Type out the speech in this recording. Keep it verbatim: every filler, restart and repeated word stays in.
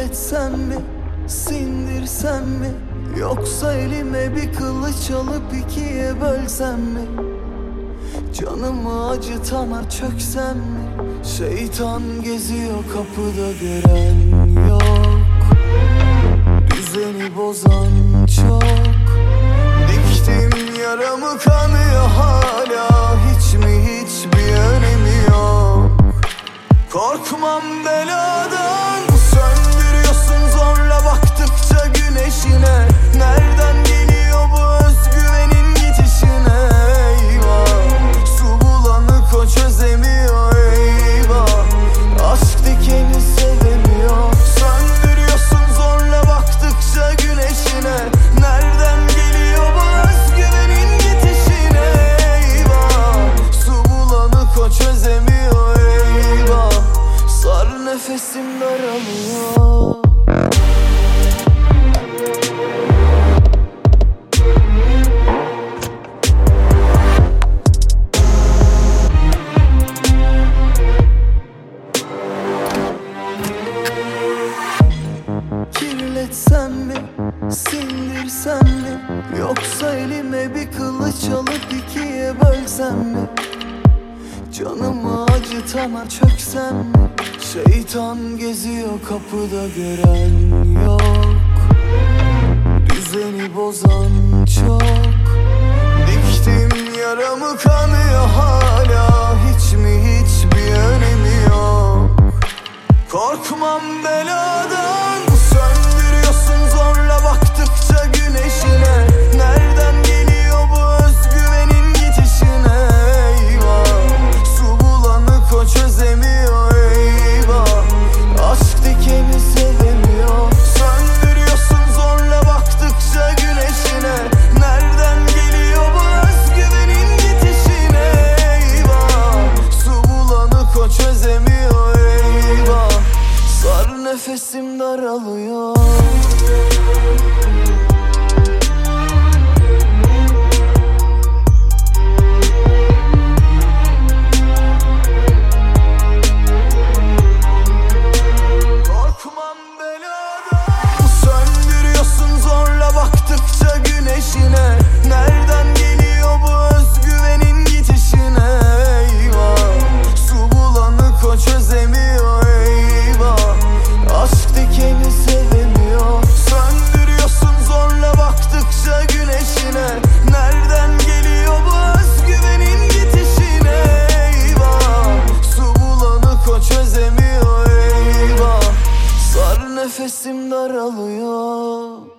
kirletsem mi, sindirsem mi, yoksa elime bir kılıç alıp ikiye bölsem mi? Canımı acıtana çöksem mi? Şeytan geziyor kapıda, gören yok. Düzeni bozan çok. Diktim yaramı, kanıyor hala. Hiç mi hiçbir önemi yok. Korkmam beladan. Söndürüyorsun zorla baktıkça güneşine. Nereden geliyor bu özgüvenin gidişine? Eyvah, su bulanık o çözemiyor. Eyvah, aşk dikeni sevemiyor. Söndürüyorsun zorla baktıkça güneşine. Nereden geliyor bu özgüvenin gidişine? Eyvah, su bulanık o çözemiyor. Eyvah, sar nefesim daralıyor. Kirletsem mi, sindirsem mi, yoksa elime bir kılıç alıp ikiye bölsem mi? Canımı acıtana çöksem mi? Şeytan geziyor kapıda, gören yok. Düzeni bozan çok. Diktim yaramı, kanıyor hala. Hiç mi hiçbir önemi yok. Korkmam beladan. Söndürüyorsun zorla baktıkça güneşine. Nereden geliyor bu özgüvenin gidişine? Eyvah, su bulanık o çözemiyor. Eyvah, aşk dikeni sevemiyor. Söndürüyorsun zorla baktıkça güneşine. Nereden geliyor bu özgüvenin gidişine? Eyvah, su bulanık o çözemiyor. Eyvah, sar nefesim daralıyor. Korkmam beladan. Söndürüyorsun zorla baktıkça güneşine. Nereden geliyor bu özgüvenin gidişine? Eyvah, su bulanık o çözemiyor. Eyvah, aşk dikeni sevemiyor. Söndürüyorsun zorla baktıkça güneşine. Nereden geliyor bu özgüvenin gidişine? Eyvah, su bulanık o çözemiyor. Eyvah, sar nefesim daralıyor.